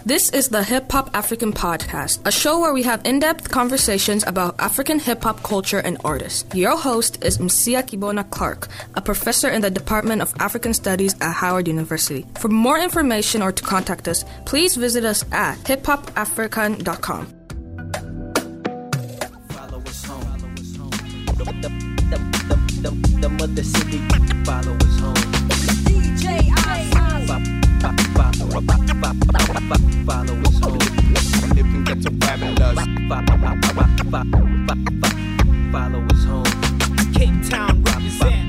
This is the Hip Hop African Podcast, a show where we have in-depth conversations about African hip-hop culture and artists. Your host is Msia Kibona Clark, a professor in the Department of African Studies at Howard University. For more information or to contact us, please visit us at hiphopafrican.com. Follow us home. The mother city. Follow us home. DJ follow us home. Living ghetto fabulous. Follow us home. Cape Town represent.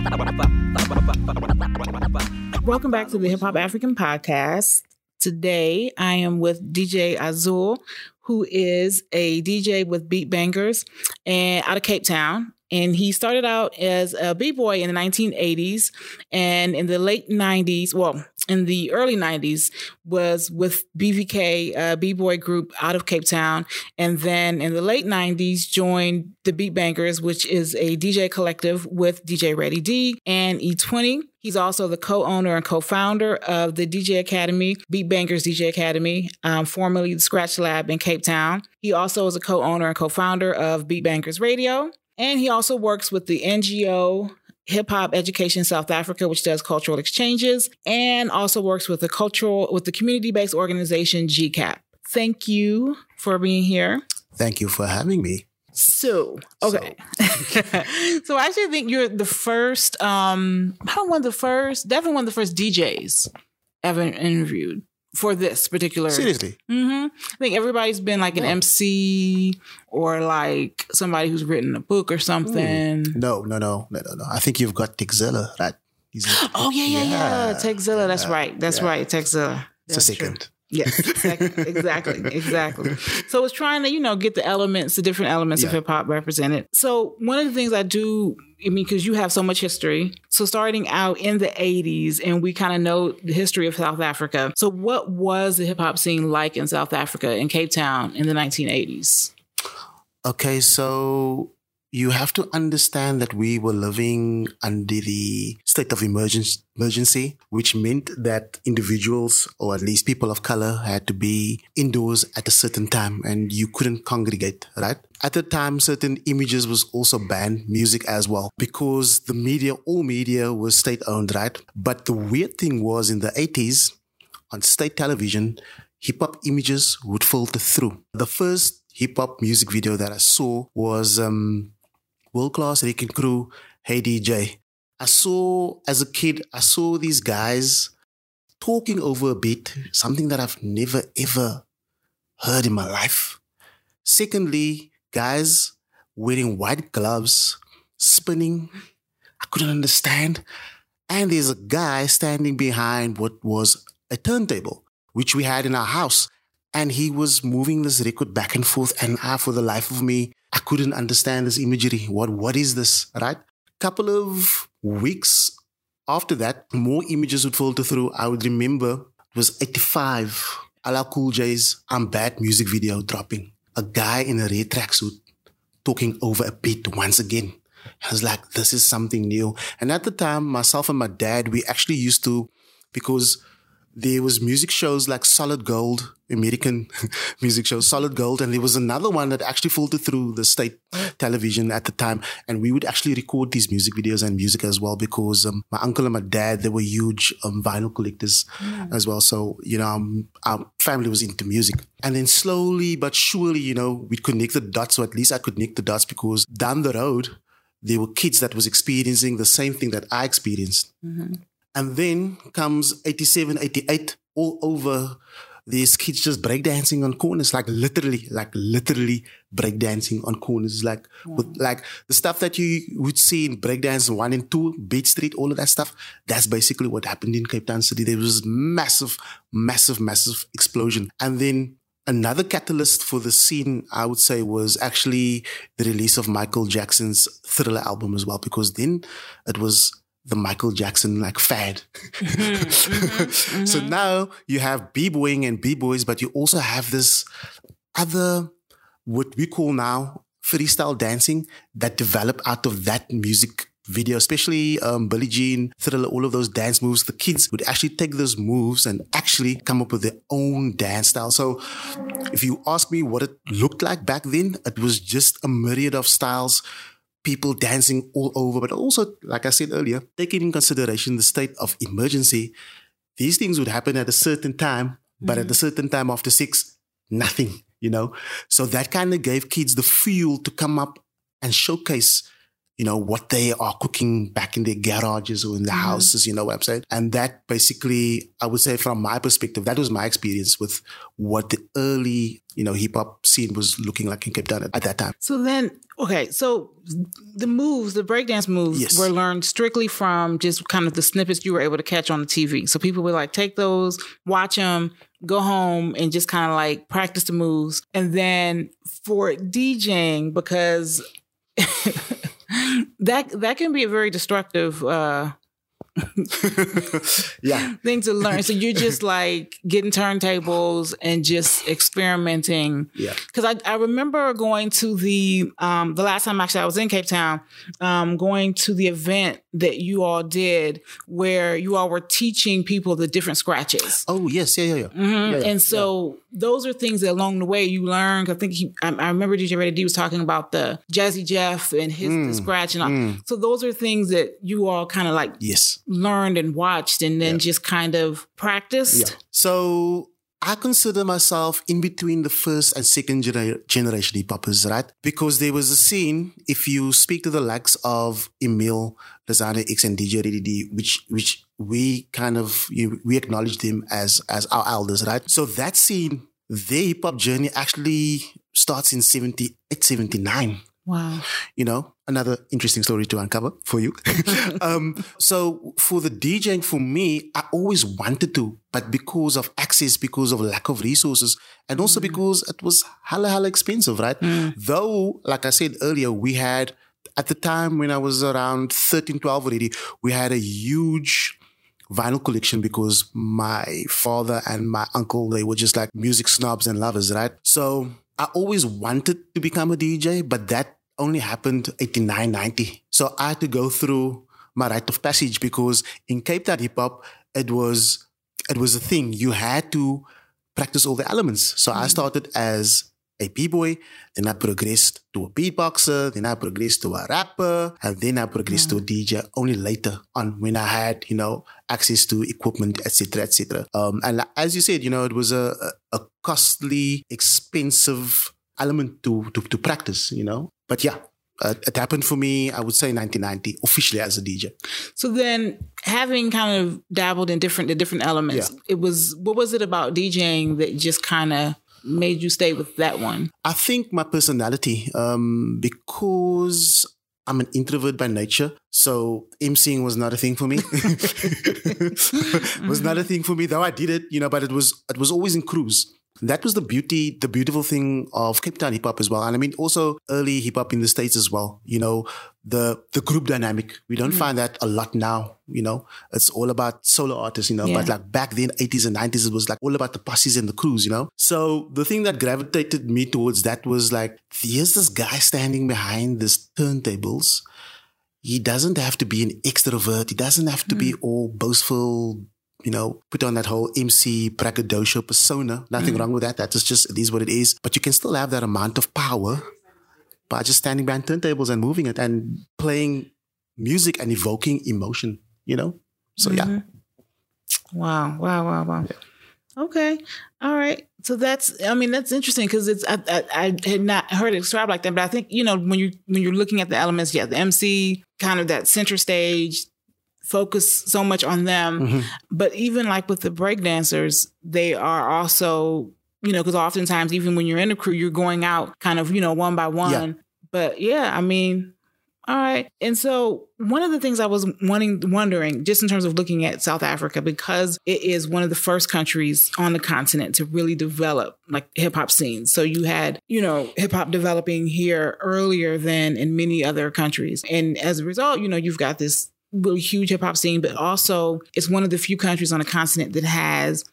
Welcome back to the Hip Hop African Podcast. Today I am with DJ Azul, who is a DJ with Beat Bangers and out of Cape Town. And he started out as a b-boy in the 1980s, and in the late 90s, in the early 90s, was with BVK, a b-boy group out of Cape Town. And then in the late 90s, joined the Beat Bangers, which is a DJ collective with DJ Ready D and E20. He's also the co-owner and co-founder of the DJ Academy, Beat Bangers DJ Academy, formerly the Scratch Lab in Cape Town. He also is a co-owner and co-founder of Beat Bangers Radio. And he also works with the NGO Hip Hop Education South Africa, which does cultural exchanges, and also works with the community-based organization GCAP. Thank you for being here. Thank you for having me. So, okay. So I actually think you're the first, definitely one of the first DJs ever interviewed for this particular. Seriously? Mm-hmm. I think everybody's been like an MC or like somebody who's written a book or something. No. I think you've got Tekzilla, right? Oh, yeah. Tekzilla. That's right. That's right. Tekzilla. It's a second. True. Yes, exactly. So it's trying to, get the different elements of hip hop represented. So one of the things I do, because you have so much history. So starting out in the 80s, and we kind of know the history of South Africa. So what was the hip hop scene like in South Africa, in Cape Town in the 1980s? Okay, so you have to understand that we were living under the state of emergency, which meant that individuals, or at least people of color, had to be indoors at a certain time and you couldn't congregate, right? At the time, certain images was also banned, music as well, because all media was state-owned, right? But the weird thing was in the 80s, on state television, hip-hop images would filter through. The first hip-hop music video that I saw was World Class Wrecking Crew, Hey DJ. As a kid, I saw these guys talking over a beat, something that I've never ever heard in my life. Secondly, guys wearing white gloves, spinning. I couldn't understand. And there's a guy standing behind what was a turntable, which we had in our house. And he was moving this record back and forth. And for the life of me, I couldn't understand this imagery. What is this, right? Couple of weeks after that, more images would filter through. I would remember it was 85, LL Cool J's I'm Bad music video dropping. A guy in a red tracksuit talking over a beat once again. I was like, this is something new. And at the time, myself and my dad, we actually used to, because there was music shows like Solid Gold, American music show, Solid Gold. And there was another one that actually filtered through the state television at the time. And we would actually record these music videos and music as well, because my uncle and my dad, they were huge vinyl collectors as well. So, our family was into music. And then slowly but surely, we'd connect the dots, or at least I could connect the dots, because down the road, there were kids that was experiencing the same thing that I experienced. Mm-hmm. And then comes 87, 88, all over. These kids just breakdancing on corners, like literally breakdancing on corners, with the stuff that you would see in breakdance 1 and 2, Beat Street, all of that stuff. That's basically what happened in Cape Town City. There was massive explosion. And then another catalyst for the scene, I would say, was actually the release of Michael Jackson's Thriller album as well, because then it was the Michael Jackson fad. So now you have b-boying and b-boys, but you also have this other, what we call now freestyle dancing, that developed out of that music video, especially Billie Jean, Thriller, all of those dance moves. The kids would actually take those moves and actually come up with their own dance style. So if you ask me what it looked like back then, it was just a myriad of styles, people dancing all over. But also, like I said earlier, taking in consideration the state of emergency, these things would happen at a certain time, but at a certain time after 6, nothing, So that kind of gave kids the fuel to come up and showcase what they are cooking back in their garages or in their houses, you know what I'm saying? And that basically, I would say from my perspective, that was my experience with what the early, hip hop scene was looking like in Cape Town at that time. So then, so the breakdance moves were learned strictly from just kind of the snippets you were able to catch on the TV. So people would like take those, watch them, go home and just kind of like practice the moves. And then for DJing, because that can be a very destructive thing to learn. So you're just like getting turntables and just experimenting. Yeah. Because I remember going to the last time actually I was in Cape Town, going to the event that you all did where you all were teaching people the different scratches. Oh, yes. Yeah. And so those are things that along the way you learn. I think I remember DJ Ready D was talking about the Jazzy Jeff and his the scratch and all. So those are things that you all kind of like learned and watched and then just kind of practiced. Yeah. So I consider myself in between the first and second generation hip-hoppers, right? Because there was a scene, if you speak to the likes of Emil, Lazana X and DJ Ready D, which we kind of, we acknowledge them as our elders, right? So that scene, their hip-hop journey actually starts in 78, 79. Wow. Another interesting story to uncover for you. So for the DJing, for me, I always wanted to, but because of access, because of lack of resources, and also because it was hella expensive, right? Though, like I said earlier, we had, at the time when I was around 13, 12 already, we had a huge vinyl collection because my father and my uncle, they were just like music snobs and lovers, right? So I always wanted to become a DJ, but that only happened 89, 90. So I had to go through my rite of passage because in Cape Town hip hop, it was a thing. You had to practice all the elements. So I started as a b-boy, then I progressed to a beatboxer, then I progressed to a rapper, and then I progressed to a DJ only later on when I had, access to equipment, etc., etc. And as you said, it was a costly, expensive element to practice, But yeah, it happened for me, I would say 1990, officially as a DJ. So then having kind of dabbled in the different elements, what was it about DJing that just kind of made you stay with that one? I think my personality, because I'm an introvert by nature, so emceeing was not a thing for me. Was not a thing for me, though I did it, but it was always in crews. That was the beautiful thing of Cape Town hip hop as well. And I mean, also early hip hop in the States as well. The group dynamic. We don't find that a lot now, It's all about solo artists, But like back then, 80s and 90s, it was like all about the posses and the crews, So the thing that gravitated me towards that was like, here's this guy standing behind these turntables. He doesn't have to be an extrovert. He doesn't have to be all boastful, put on that whole MC braggadocio persona. Nothing wrong with that. That's just, it is what it is. But you can still have that amount of power by just standing behind turntables and moving it and playing music and evoking emotion, So yeah. Wow. Yeah. Okay. All right. So that's interesting because I had not heard it described like that, but I think, when you're looking at the elements, the MC, kind of that center stage, focus so much on them. But even like with the breakdancers, they are also, because oftentimes even when you're in a crew, you're going out kind of, one by one. Yeah. But yeah, all right. And so one of the things I was wondering, just in terms of looking at South Africa, because it is one of the first countries on the continent to really develop like hip hop scenes. So you had, hip hop developing here earlier than in many other countries. And as a result, you've got this really huge hip hop scene, but also it's one of the few countries on the continent that has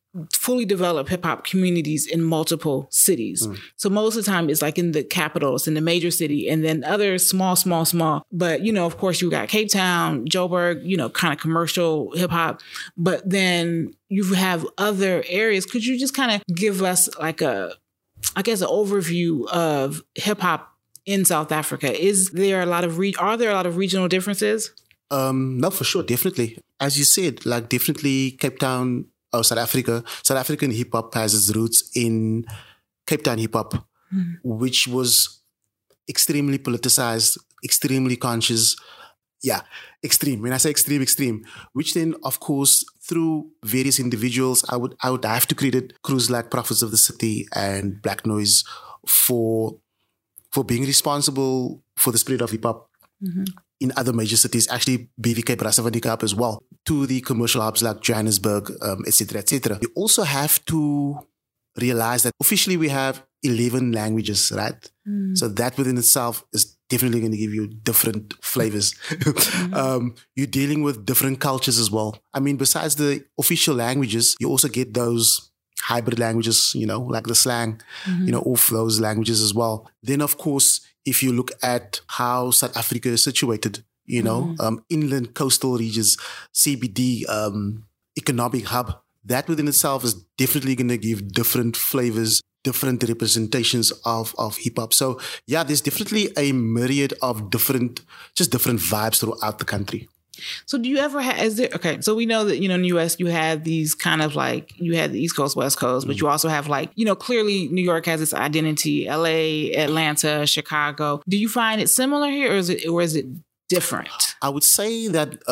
fully developed hip hop communities in multiple cities. So most of the time it's like in the capitals, in the major city, and then other small. But, of course you got Cape Town, Joburg, kind of commercial hip hop. But then you have other areas. Could you just kind of give us like an overview of hip hop in South Africa? Are there a lot of regional differences? No, for sure. Definitely. As you said, like definitely Cape Town, South African hip hop has its roots in Cape Town hip hop, which was extremely politicized, extremely conscious. Yeah, extreme. When I say extreme, which then, of course, through various individuals, I would have to credit crews like Prophets of the City and Black Noise for being responsible for the spread of hip hop in other major cities. Actually, BVK Bras van die Kaap as well, to the commercial hubs like Johannesburg, etc., etc. You also have to realize that officially we have 11 languages, right? So that within itself is definitely going to give you different flavors. You're dealing with different cultures as well. I mean, besides the official languages, you also get those hybrid languages, like the slang, of those languages as well. Then, of course, if you look at how South Africa is situated, inland coastal regions, CBD, economic hub, that within itself is definitely going to give different flavors, different representations of hip hop. So yeah, there's definitely a myriad of different vibes throughout the country. So do you ever so we know that, in the US you have these kind of like, you had the East Coast, West Coast, but you also have like, clearly New York has its identity, LA, Atlanta, Chicago. Do you find it similar here or is it different? I would say that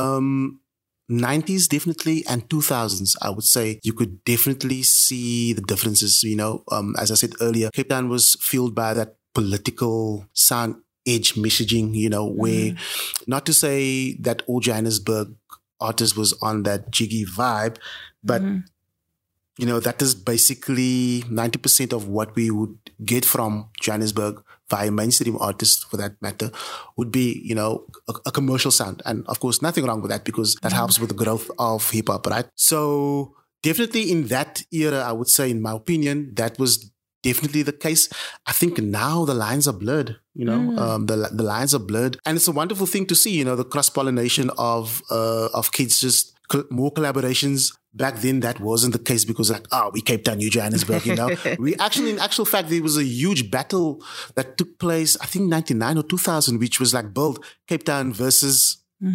90s definitely and 2000s, I would say you could definitely see the differences. As I said earlier, Cape Town was fueled by that political sound edge messaging, where not to say that all Johannesburg artists was on that jiggy vibe, but that is basically 90% of what we would get from Johannesburg via mainstream artists, for that matter, would be, a commercial sound. And of course, nothing wrong with that because that helps with the growth of hip hop, right? So definitely in that era, I would say, in my opinion, that was definitely the case. I think now the lines are blurred, the lines are blurred. And it's a wonderful thing to see, the cross-pollination of kids, just more collaborations. Back then, that wasn't the case because we Cape Town, New Johannesburg, We actually, in actual fact, there was a huge battle that took place, I think 99 or 2000, which was like built Cape Town versus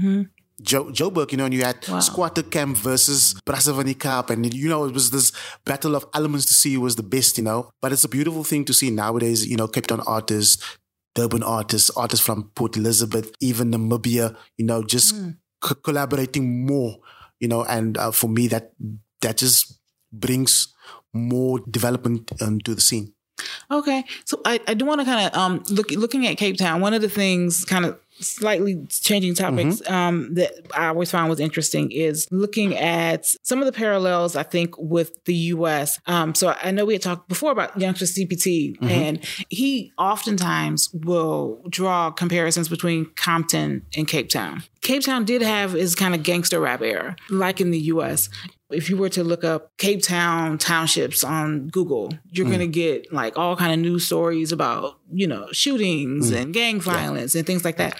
Joburg, and you had Squatter Camp versus Bras van die Kaap, and it was this battle of elements to see who was the best, But it's a beautiful thing to see nowadays, Cape Town artists, Durban artists from Port Elizabeth, even Namibia, just collaborating more, and for me that just brings more development to the scene. Okay, so I do want to kind of looking at Cape Town. One of the things, kind of slightly changing topics, that I always found was interesting is looking at some of the parallels, I think, with the U.S. So I know we had talked before about Youngster CPT, and he oftentimes will draw comparisons between Compton and Cape Town. Cape Town did have his kind of gangster rap era, like in the U.S. If you were to look up Cape Town townships on Google, you're going to get like all kind of news stories about, shootings and gang violence and things like that.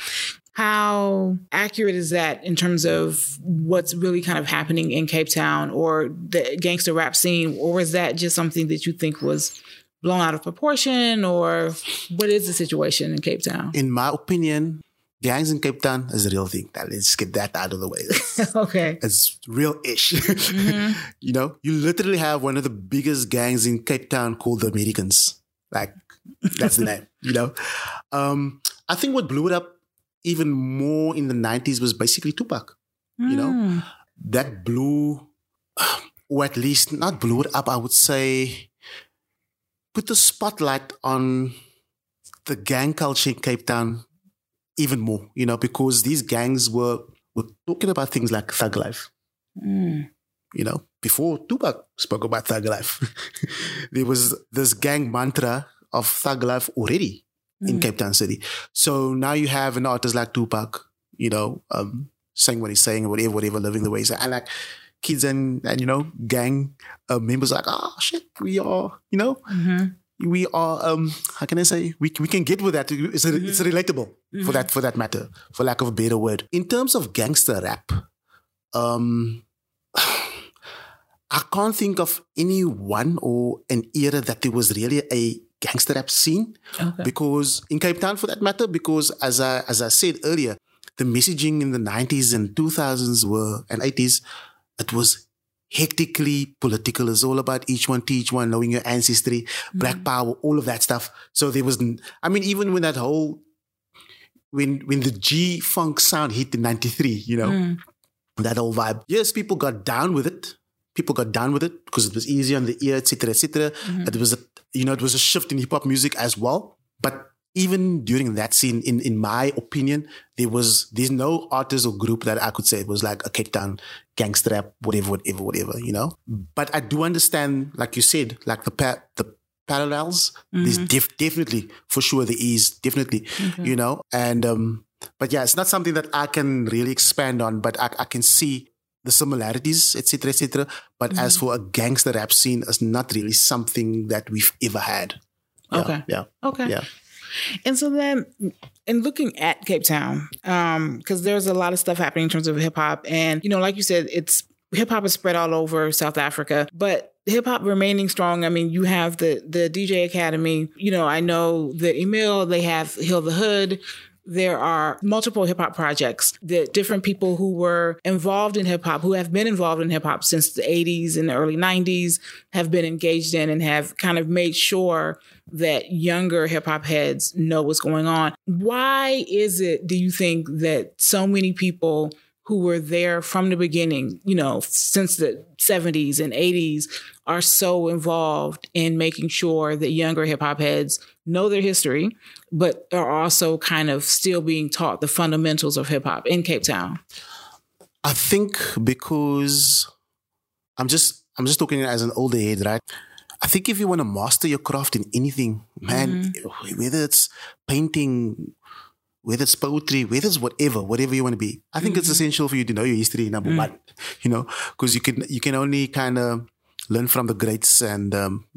How accurate is that in terms of what's really kind of happening in Cape Town or the gangster rap scene? Or is that just something that you think was blown out of proportion? Or what is the situation in Cape Town? In my opinion, gangs in Cape Town is a real thing. Let's get that out of the way. Okay. It's real-ish. You literally have one of the biggest gangs in Cape Town called the Americans. Like, that's the name, I think what blew it up even more in the 90s was basically Tupac. That blew, or at least not blew it up, I would say, put the spotlight on the gang culture in Cape Town even more, because these gangs were talking about things like thug life. Before Tupac spoke about thug life, there was this gang mantra of thug life already in Cape Town City. So now you have an artist like Tupac, saying what he's saying, whatever, living the way he's saying. And like, kids and gang members are like, oh shit, we are, we are, how can I say, we can get with that. It's relatable for that matter, for lack of a better word. In terms of gangster rap, I can't think of any one or an era that there was really a gangster rap scene. Okay. Because in Cape Town, for that matter, because as I said earlier, the messaging in the 90s and 2000s and 80s, it was hectically political. It's all about each one teach one, knowing your ancestry, black power, all of that stuff. So there was, even when that whole, when the G-Funk sound hit in 93, that whole vibe. Yes, people got down with it. Because it was easy on the ear, etc., etc. It was it was a shift in hip hop music as well. But even during that scene, in my opinion, there's no artist or group that I could say it was like a Cape Town gangster rap, whatever. But I do understand, like you said, like the parallels. There's definitely, for sure, there is definitely, and but yeah, it's not something that I can really expand on, but I can see the similarities, etc., etc. But as for a gangster rap scene, it's not really something that we've ever had. Yeah, okay. Yeah. Okay. Yeah. And so then, in looking at Cape Town, because there's a lot of stuff happening in terms of hip hop, and like you said, hip hop is spread all over South Africa, but hip hop remaining strong. I mean, you have the DJ Academy. I know the Emil, they have Heal the Hood. There are multiple hip hop projects that different people who were involved in hip hop, who have been involved in hip hop since the 80s and the early 90s, have been engaged in and have kind of made sure that younger hip hop heads know what's going on. Why is it, do you think, that so many people who were there from the beginning, since the 70s and 80s, are so involved in making sure that younger hip hop heads know their history, but are also kind of still being taught the fundamentals of hip hop in Cape Town? I think because I'm just talking as an older head, right? I think if you want to master your craft in anything, man, whether it's painting, whether it's poetry, whether it's whatever you want to be, I think it's essential for you to know your history, number one, because you can only kind of learn from the greats and,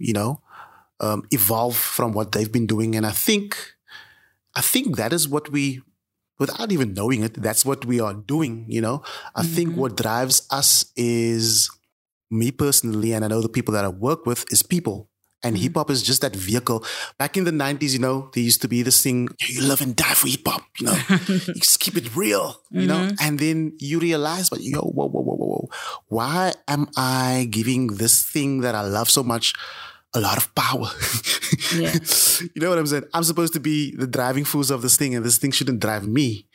evolve from what they've been doing. And I think that is what we, without even knowing it, that's what we are doing, I think what drives us is, me personally, and I know the people that I work with, is people. And hip hop is just that vehicle. Back in the 90s, there used to be this thing, you live and die for hip hop, you just keep it real, and then you realize, but whoa, why am I giving this thing that I love so much a lot of power? Yeah. You know what I'm saying? I'm supposed to be the driving force of this thing, and this thing shouldn't drive me,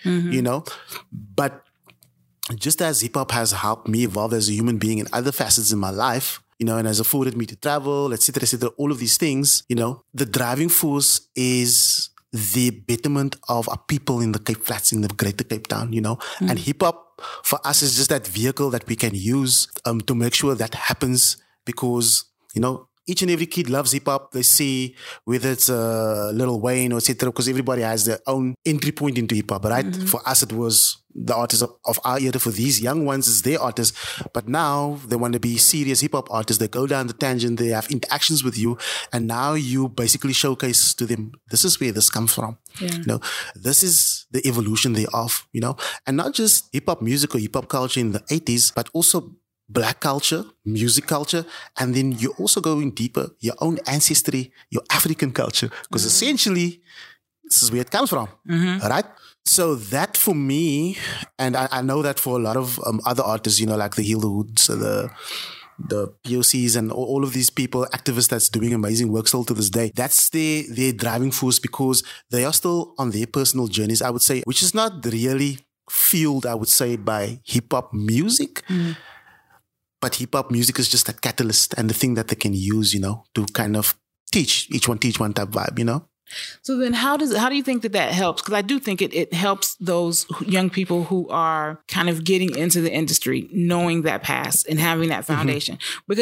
But just as hip hop has helped me evolve as a human being in other facets in my life, and has afforded me to travel, etc., all of these things, the driving force is the betterment of our people in the Cape Flats, in the greater Cape Town, and hip hop for us is just that vehicle that we can use to make sure that happens, because, each and every kid loves hip hop. They see whether it's Lil Wayne or etc., because everybody has their own entry point into hip hop, right? For us, it was the artists of our era. For these young ones, it's their artists. But now they want to be serious hip hop artists. They go down the tangent. They have interactions with you, and now you basically showcase to them, this is where this comes from. Yeah. This is the evolution thereof. And not just hip hop music or hip hop culture in the 80s, but also Black culture, music culture, and then you're also going deeper, your own ancestry, your African culture, because essentially this is where it comes from, right? So that for me, and I know that for a lot of other artists, like the Heal the Hoods, the POCs, and all of these people, activists that's doing amazing work still to this day, that's their driving force, because they are still on their personal journeys, I would say, which is not really fueled, I would say, by hip hop music. But hip hop music is just a catalyst and the thing that they can use, to kind of teach one type vibe, So then how do you think that helps? Because I do think it helps those young people who are kind of getting into the industry, knowing that past and having that foundation. Because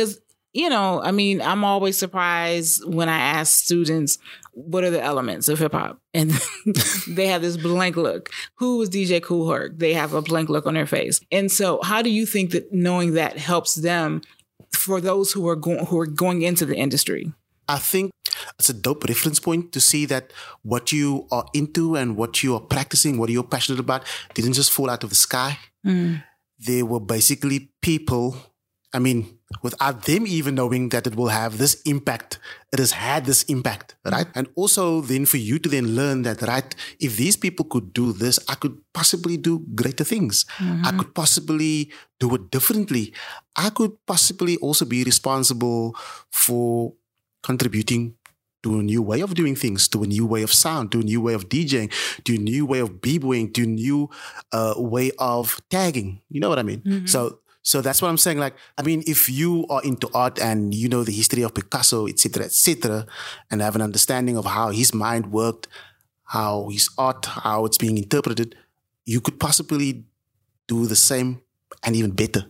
I mean, I'm always surprised when I ask students, what are the elements of hip hop? And they have this blank look. Who was DJ Kool Herc? They have a blank look on their face. And so how do you think that knowing that helps them for those who are going into the industry? I think it's a dope reference point to see that what you are into and what you are practicing, what you're passionate about, didn't just fall out of the sky. They were basically people, I mean, without them even knowing that it will have this impact, it has had this impact, right? And also then for you to then learn that, right, if these people could do this, I could possibly do greater things. I could possibly do it differently. I could possibly also be responsible for contributing to a new way of doing things, to a new way of sound, to a new way of DJing, to a new way of b-boying, to a new way of tagging. You know what I mean? So that's what I'm saying. Like, I mean, if you are into art and you know the history of Picasso, etc., and have an understanding of how his mind worked, how his art, how it's being interpreted, you could possibly do the same and even better,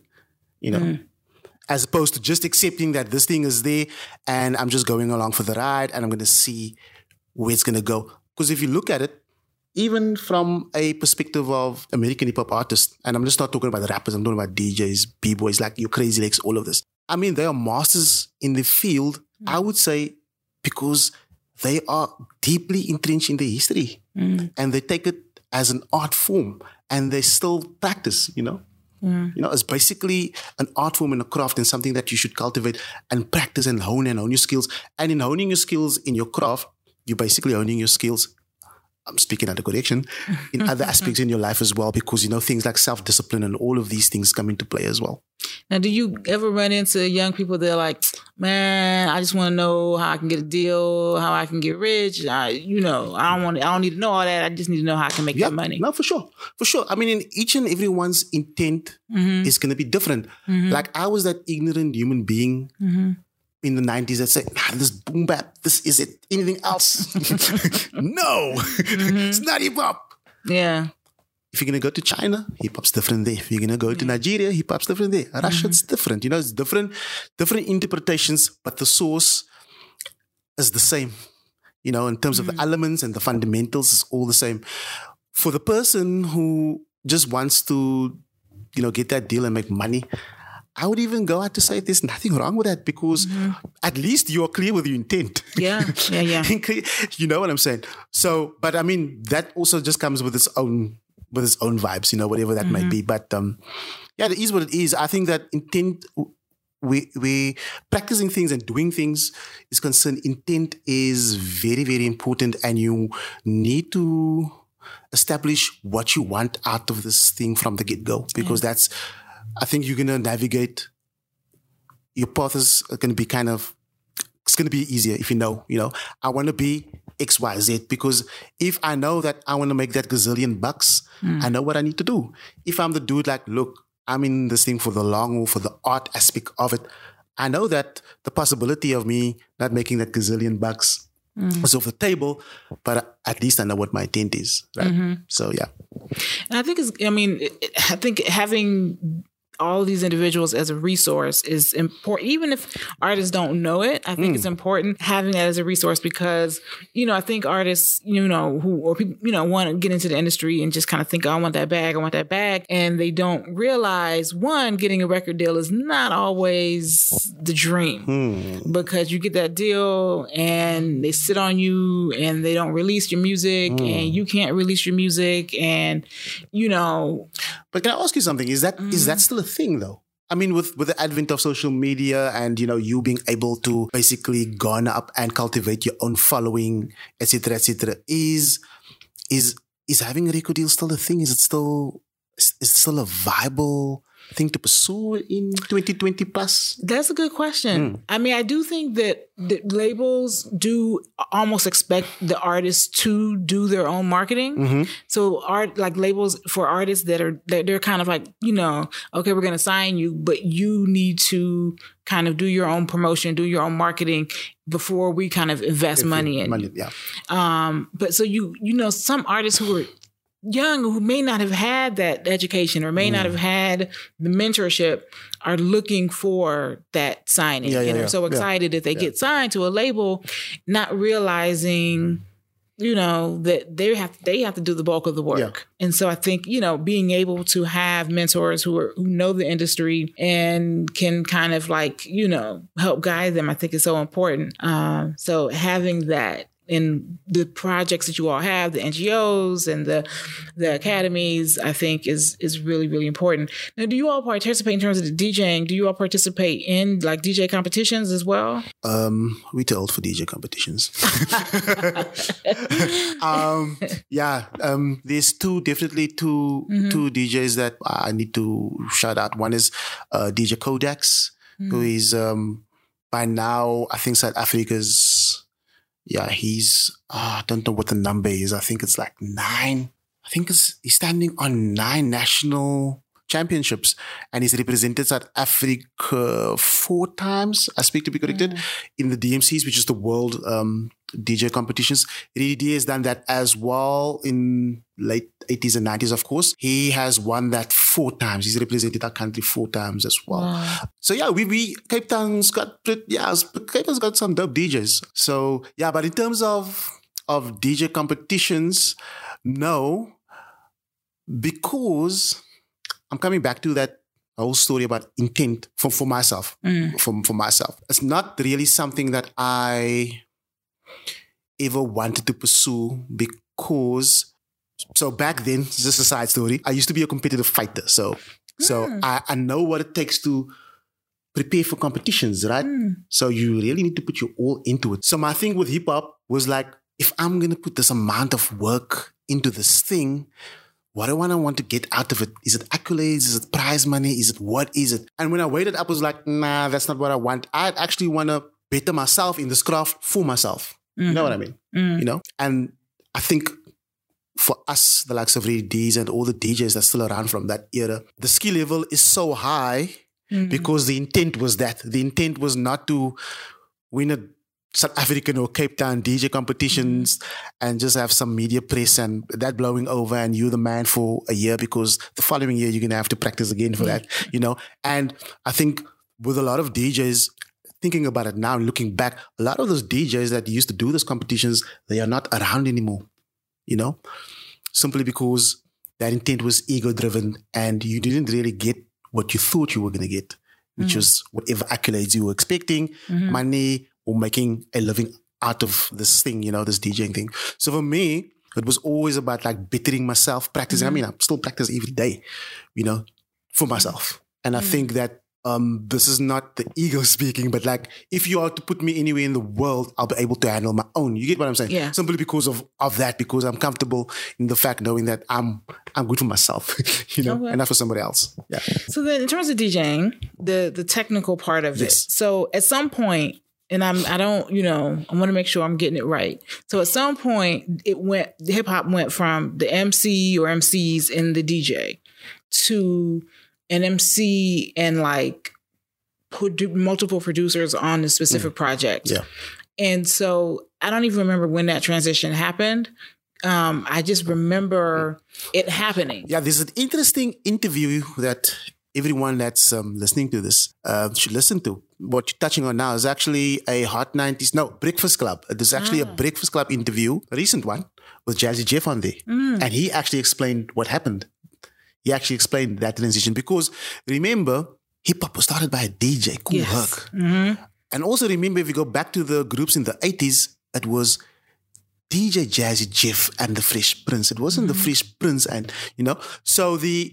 as opposed to just accepting that this thing is there and I'm just going along for the ride and I'm going to see where it's going to go. Because if you look at it, even from a perspective of American hip-hop artists, and I'm just not talking about the rappers, I'm talking about DJs, b-boys, like your Crazy Legs, all of this. I mean, they are masters in the field, I would say, because they are deeply entrenched in their history. And they take it as an art form and they still practice, it's basically an art form and a craft and something that you should cultivate and practice and hone your skills. And in honing your skills in your craft, you're basically honing your skills, I'm speaking under correction, in other aspects in your life as well, because, things like self-discipline and all of these things come into play as well. Now, do you ever run into young people that are like, man, I just want to know how I can get a deal, how I can get rich. I don't need to know all that. I just need to know how I can make that money. No, for sure. For sure. I mean, in each and everyone's intent is going to be different. Like I was that ignorant human being in the 90s that said, this boom bap, this is it. Anything else? No, it's not hip hop. Yeah. If you're going to go to China, hip hop's different there. If you're going to go to Nigeria, hip hop's different there. Russia, it's different. It's different interpretations, but the source is the same. In terms of the elements and the fundamentals, it's all the same. For the person who just wants to, get that deal and make money, I would even go out to say there's nothing wrong with that because at least you're clear with your intent. Yeah. You know what I'm saying? So, but I mean, that also just comes with its own vibes, whatever that might be. But it is what it is. I think that intent, we practicing things and doing things is concerned. Intent is very, very important, and you need to establish what you want out of this thing from the get-go, because I think you're going to navigate, your path is going to be it's going to be easier if you know, I want to be X, Y, Z, because if I know that I want to make that gazillion bucks, I know what I need to do. If I'm the dude like, look, I'm in this thing for the long haul, for the art aspect of it, I know that the possibility of me not making that gazillion bucks is off the table, but at least I know what my intent is, right? So, yeah. And I think I think having all of these individuals as a resource is important. Even if artists don't know it, I think it's important having that as a resource because, I think artists, who people, want to get into the industry and just kind of think, oh, I want that bag. And they don't realize, one, getting a record deal is not always the dream because you get that deal and they sit on you and they don't release your music and you can't release your music and, But can I ask you something? Is that still a thing though? I mean, with the advent of social media and, you being able to basically garner up and cultivate your own following, et cetera, is having a record deal still a thing? Is it still a viable thing to pursue in 2020 plus? That's a good question. I mean, I do think that the labels do almost expect the artists to do their own marketing. So labels for artists they're kind of like, okay, we're going to sign you, but you need to kind of do your own promotion, do your own marketing before we kind of invest money in you. Yeah. But so some artists who are young who may not have had that education or may not have had the mentorship are looking for that signing. Yeah, and they're yeah, so excited that they get signed to a label, not realizing, that they have to do the bulk of the work. Yeah. And so I think, being able to have mentors who know the industry and can kind of help guide them, I think is so important. So having that in the projects that you all have, the NGOs and the academies, I think is really, really important. Now, do you all participate in terms of the DJing? Do you all participate in DJ competitions as well? We too old for DJ competitions. There's two DJs that I need to shout out. One is DJ Codex, who is by now, I think South Africa's. Yeah, he's, I don't know what the number is. I think it's like 9. I think he's standing on 9 national championships and he's represented South Africa 4 times, I speak to be corrected, in the DMCs, which is the world DJ competitions. Ridi has done that as well in late 80s and 90s, of course. He has won that 4 times. He's represented our country 4 times as well. Wow. So yeah, Cape Town's got some dope DJs. So yeah, but in terms of DJ competitions, no, because I'm coming back to that whole story about intent for myself. For myself, it's not really something that I ever wanted to pursue because. So back then, just a side story, I used to be a competitive fighter. So I know what it takes to prepare for competitions, right? So you really need to put your all into it. So my thing with hip hop was like, if I'm going to put this amount of work into this thing, what do I want to get out of it? Is it accolades? Is it prize money? What is it? And when I weighed it up, I was like, nah, that's not what I want. I actually want to better myself in this craft for myself. You know what I mean? And I think for us, the likes of Ray D's and all the DJs that's still around from that era, the skill level is so high because the intent was that. The intent was not to win a South African or Cape Town DJ competitions and just have some media press and that blowing over and you're the man for a year because the following year you're going to have to practice again for that, And I think with a lot of DJs, thinking about it now, looking back, a lot of those DJs that used to do those competitions, they are not around anymore. Simply because that intent was ego-driven and you didn't really get what you thought you were going to get, which was whatever accolades you were expecting, money, or making a living out of this thing, this DJing thing. So for me, it was always about bettering myself, practicing. I mean, I still practice every day, for myself. And I think that this is not the ego speaking, but if you are to put me anywhere in the world, I'll be able to handle my own. You get what I'm saying? Yeah. Simply because of that, because I'm comfortable in the fact knowing that I'm good for myself, and not for somebody else. Yeah. So then in terms of DJing, the technical part of it. So at some point, and I want to make sure I'm getting it right. So at some point hip hop went from the MC or MCs in the DJ to an MC and multiple producers on a specific project. Yeah. And so I don't even remember when that transition happened. I just remember it happening. Yeah, there's an interesting interview that everyone that's listening to this should listen to. What you're touching on now is actually a Hot 90s, Breakfast Club. There's actually a Breakfast Club interview, a recent one, with Jazzy Jeff on there. And he actually explained what happened. He actually explained that transition because remember, hip hop was started by a DJ, Kool Herc. And also remember, if you go back to the groups in the 80s, it was DJ Jazzy Jeff and the Fresh Prince. It wasn't the Fresh Prince, and so the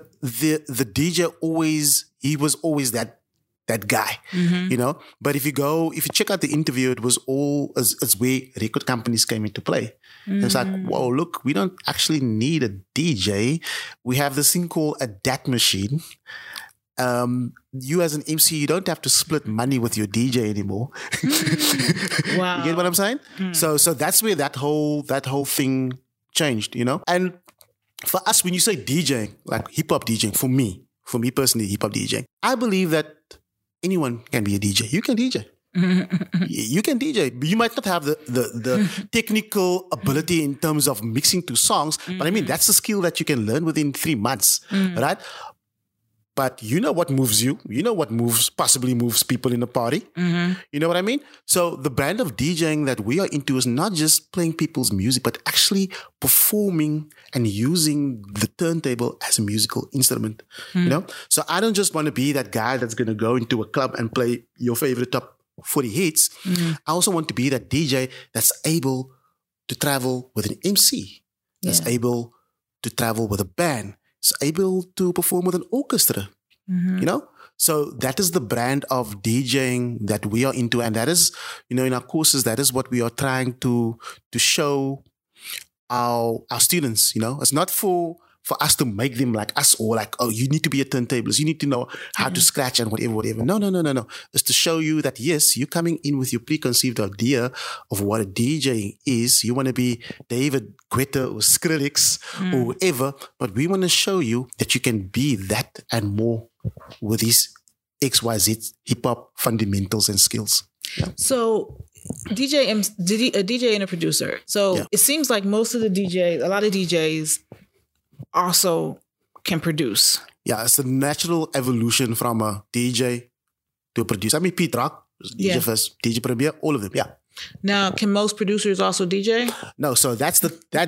DJ he was always that guy, But if you check out the interview, it was all it's where record companies came into play. It's like, whoa, look, we don't actually need a DJ. We have this thing called a DAT machine. You as an MC, you don't have to split money with your DJ anymore. Wow. You get what I'm saying? So that's where that whole thing changed, And for us, when you say DJing, like hip hop DJing, for me personally, hip hop DJing, I believe that anyone can be a DJ. You can DJ. You can DJ. You might not have the technical ability in terms of mixing two songs, but I mean, that's a skill that you can learn within 3 months, right? But you know what moves you. You know what possibly moves people in a party. You know what I mean? So the brand of DJing that we are into is not just playing people's music, but actually performing and using the turntable as a musical instrument. You know? So I don't just want to be that guy that's going to go into a club and play your favorite top 40 hits. I also want to be that DJ that's able to travel with an MC, that's able to travel with a band, is able to perform with an orchestra, you know? So that is the brand of DJing that we are into. And that is, you know, in our courses, that is what we are trying to show our students, you know? It's not for us to make them like us or like, oh, you need to be a turntablist. You need to know how to scratch and whatever. No. It's to show you that, yes, you're coming in with your preconceived idea of what a DJ is. You want to be David Guetta or Skrillex or whoever, but we want to show you that you can be that and more with these XYZ hip-hop fundamentals and skills. Yeah. So a DJ and a producer. So it seems like a lot of DJs also can produce. Yeah, it's a natural evolution from a DJ to a producer. I mean, Pete Rock was DJ first, DJ Premier, all of them. Yeah. Now, can most producers also DJ? No. So that's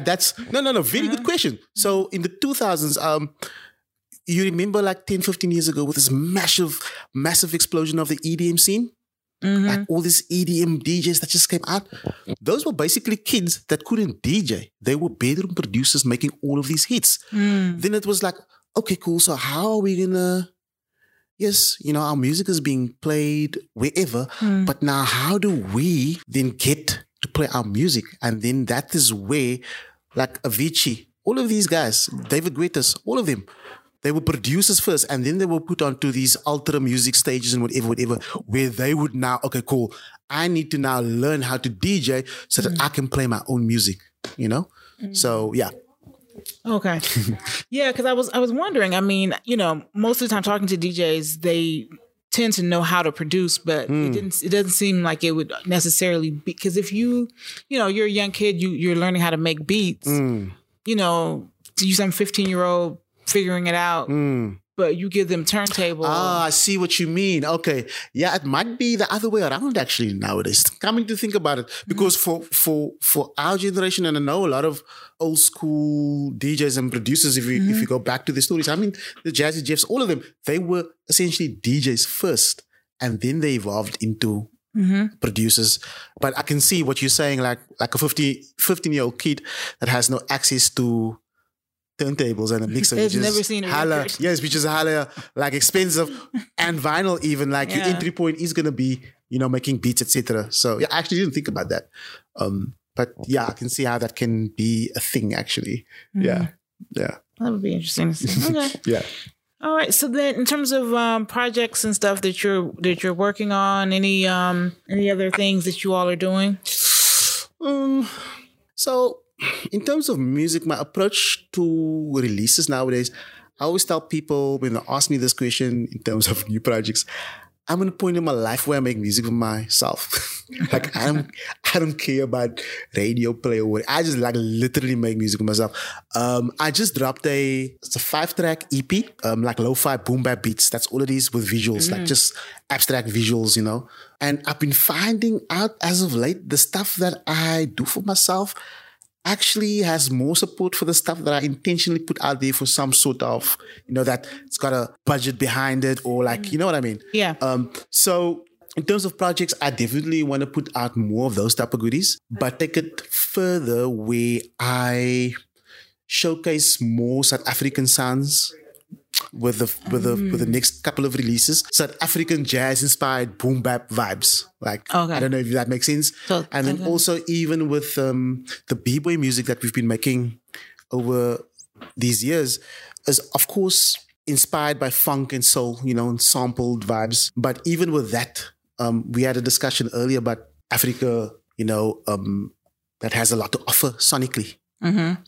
no. Very good question. So in the 2000s, you remember like 10, 15 years ago with this massive explosion of the EDM scene? Like all these EDM DJs that just came out. Those were basically kids that couldn't DJ. They were bedroom producers making all of these hits. Then it was like, okay, cool. So how are we gonna, yes, you know, our music is being played wherever, but now how do we then get to play our music? And then that is where like Avicii, all of these guys, David Guetta, all of them, they were producers first, and then they were put onto these ultra music stages and whatever, where they would now, okay, cool, I need to now learn how to DJ so that I can play my own music, you know? So, yeah. Okay. Yeah, because I was wondering, I mean, you know, most of the time talking to DJs, they tend to know how to produce, but it doesn't seem like it would necessarily be, because if you're a young kid, you're learning how to make beats, you know, you some 15-year-old figuring it out, but you give them turntable. Ah, I see what you mean. Okay. Yeah, it might be the other way around actually nowadays. Coming to think about it. Because for our generation, and I know a lot of old school DJs and producers, if you go back to the stories, I mean, the Jazzy Jeffs, all of them, they were essentially DJs first, and then they evolved into producers. But I can see what you're saying, like a 15-year-old kid that has no access to turntables and a mixer. They've never seen a record. Yes, which is hella like expensive, and vinyl even, like your entry point is going to be, you know, making beats, etc. So yeah, I actually didn't think about that. But yeah, I can see how that can be a thing actually. Yeah. That would be interesting to see. Okay. Yeah. All right. So then in terms of projects and stuff that you're working on, any other things that you all are doing? So in terms of music, my approach to releases nowadays, I always tell people when they ask me this question in terms of new projects, I'm in a point in my life where I make music for myself. Like I don't care about radio play or what. I just like literally make music for myself. I just dropped it's a 5-track EP, like lo-fi boom bap beats. That's all it is with visuals, like just abstract visuals, you know. And I've been finding out as of late, the stuff that I do for myself actually has more support for the stuff that I intentionally put out there for some sort of, you know, that it's got a budget behind it, or like, you know what I mean? Yeah. So in terms of projects, I definitely want to put out more of those type of goodies, but take it further where I showcase more South African sounds with the next couple of releases. South African jazz inspired boom bap vibes. Like, I don't know if that makes sense. And then also even with the b-boy music that we've been making over these years is of course inspired by funk and soul, you know, and sampled vibes. But even with that, we had a discussion earlier about Africa, you know, that has a lot to offer sonically.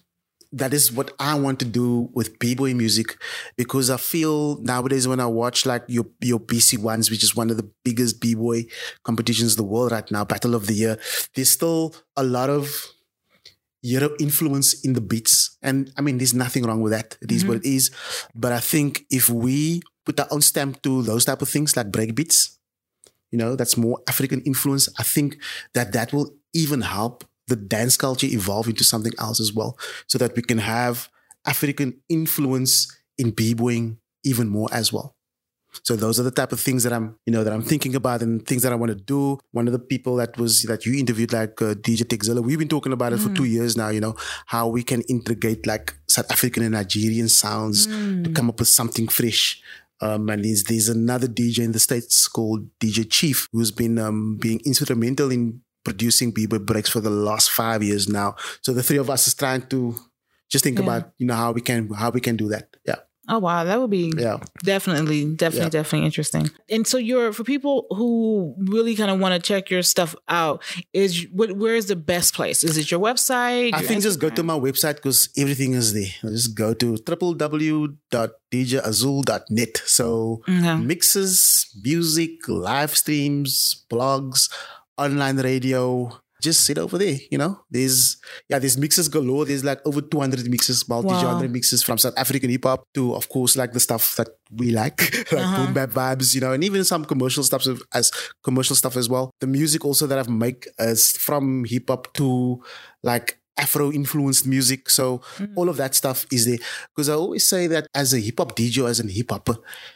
that is what I want to do with b-boy music, because I feel nowadays when I watch like your BC1s, which is one of the biggest b-boy competitions in the world right now, Battle of the Year, there's still a lot of Euro influence in the beats. And I mean, there's nothing wrong with that. It is what it is. But I think if we put our own stamp to those type of things like breakbeats, that's more African influence, I think that will even help the dance culture evolve into something else as well, so that we can have African influence in b-boying even more as well. So those are the type of things that I'm thinking about and things that I want to do. One of the people that you interviewed, like DJ Texilla, we've been talking about it for 2 years now, how we can integrate like South African and Nigerian sounds to come up with something fresh. And there's another DJ in the States called DJ Chief, who's been being instrumental in producing b-boy breaks for the last 5 years now. So the three of us is trying to just think about, how we can do that. Yeah. Oh, wow. That would be definitely interesting. And so for people who really kind of want to check your stuff out, where is the best place? Is it your website? I think just go to my website because everything is there. Just go to www.djazul.net. So mixes, music, live streams, blogs, online radio, just sit over there, There's mixes galore. There's like over 200 mixes, multi-genre mixes from South African hip hop to, of course, like the stuff that we like boom bap vibes, and even some commercial stuff as well. The music also that I've made is from hip hop to like Afro influenced music. So all of that stuff is there. Because I always say that as a hip hop DJ, as a hip hopper,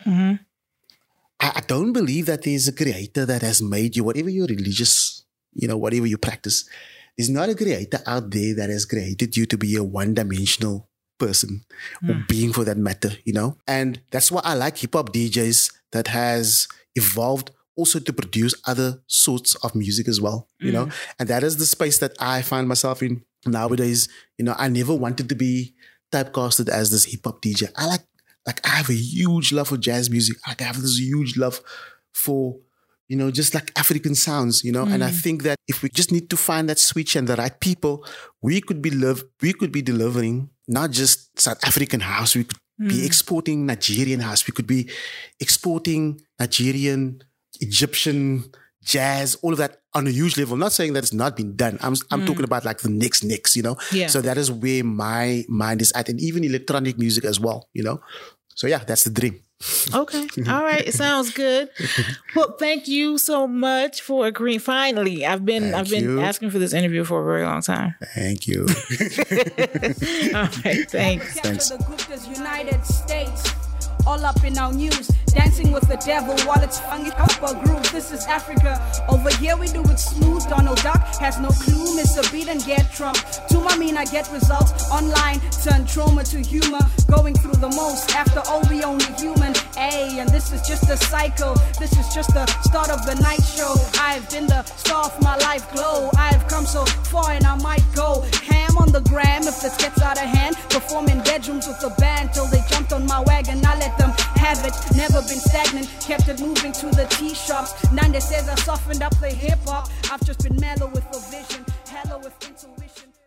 I don't believe that there's a creator that has made you, whatever your religious, whatever you practice, there's not a creator out there that has created you to be a one-dimensional person or being for that matter, And that's why I like hip-hop DJs that has evolved also to produce other sorts of music as well, And that is the space that I find myself in nowadays. I never wanted to be typecasted as this hip-hop DJ. I have a huge love for jazz music. I have this huge love for, just like African sounds, And I think that if we just need to find that switch and the right people, we could be delivering not just South African house. We could be exporting Nigerian house. We could be exporting Nigerian, Egyptian jazz, all of that on a huge level. I'm not saying that it's not been done. I'm talking about like the next, Yeah. So that is where my mind is at, and even electronic music as well, So yeah, that's the dream. Okay. All right. It sounds good. Well, thank you so much for agreeing. Finally, I've been asking for this interview for a very long time. Thank you. All right. Thanks. The group is United States. All up in our news, dancing with the devil while it's funny up a groove. This is Africa. Over here we do it smooth. Donald Duck has no clue. Miss a beat and get Trump. To my mean I get results online. Turn trauma to humor. Going through the most. After all we only human. Ay, and this is just a cycle. This is just the start of the night show. I've been the star of my life glow. I've come so far and I might go ham on the gram if this gets out of hand. Perform in bedrooms with the band till they jumped on my wagon. I let them have it, never been stagnant, kept it moving to the tea shops. Nande says I softened up the hip hop. I've just been mellow with a vision, hello with intuition.